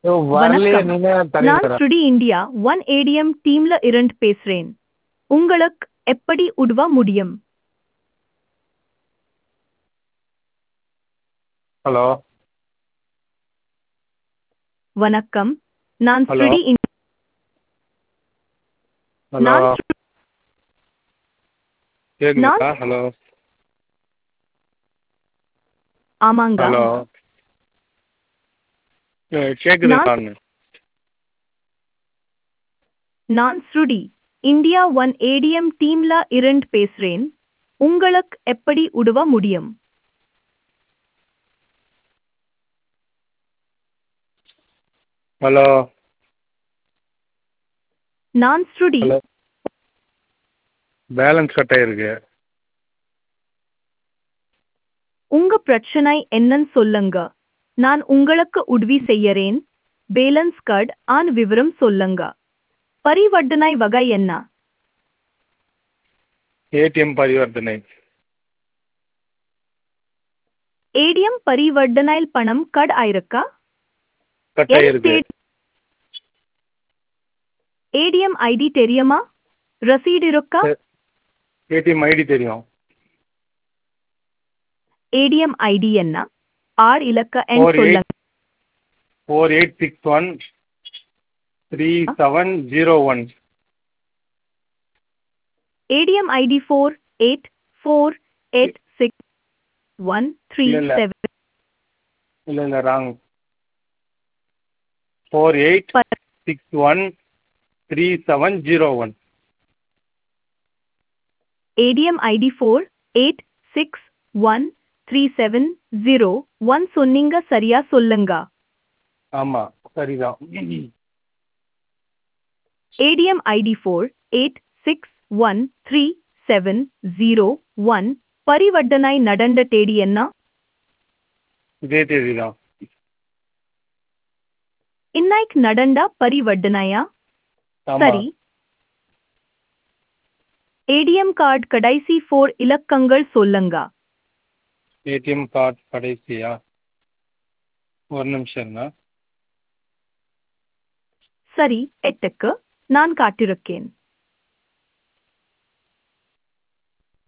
வரலையே வணக்கம். நீங்க நான் தரீங்க. ஸ்டுடி இந்தியா ஒன் ஏடிஎம் டீம்ல இருந்து பேசுறேன். உங்களுக்கு எப்படி உதவ முடியும்? ஹலோ வணக்கம். நான் ஹலோ ஸ்டுடி ஹலோ நான் நான் கேக்குதா? ஹலோ ஆமாங்க. ஹலோ கேக்குது நான் நான். நான் ஸ்டுடி இந்தியா ஒன் ஏடிஎம் டீம்ல இருந்து பேசுறேன். உங்களுக்கு எப்படி உதவ முடியும்? ஹலோ நான் ஸ்டுடி ஹலோ பேலன்ஸ் கட் ஆயிருக்கு. உங்க பிரச்சனை என்னன்னு சொல்லுங்க. நான் உங்களுக்கு உதவி செய்யறேன். பேலன்ஸ் கார்டு ஆன் விவரம் சொல்லுங்க. பரிவர்த்தனை வகை என்ன? ஏடிஎம் பரிவர்த்தனை. ஏடிஎம் பரிவர்த்தனையில் பணம் கட் ஆயிருக்கா? கட் என் ஆயிருக்கு. ஸ்டேட் ஏடிஎம் ஐடி தெரியுமா? ரசீது இருக்கா? ஏடிஎம் ஐடி தெரியும். ஏடிஎம் ஐடி என்ன? 6 இலக்க எண் ஃபோர் எயிட் சொல்லுங்க. 48613701. ATM ID 48486137. இல்ல இல்ல இல்ல இல்ல ராங். 48613701. ஏடிஎம் ஐடி 48613701 சொன்னீங்க சரியா சொல்லுங்க. ஆமா சரிதான். ADM ID 48613701 பரிவர்த்தனை நடந்த தேதி என்ன? இதே தேதிதான். இன்னைக்கு நடந்த பரிவர்த்தனையா? ஆமா சரி. ஏடிஎம் கார்டு கடைசி 4 இலக்கங்கள் சொல்லுங்க. ஏடிஎம் கார்டு கடைசியா? ஒரு நிமிஷம். சரி, 8க்கு நான் காட்டிருக்கேன்.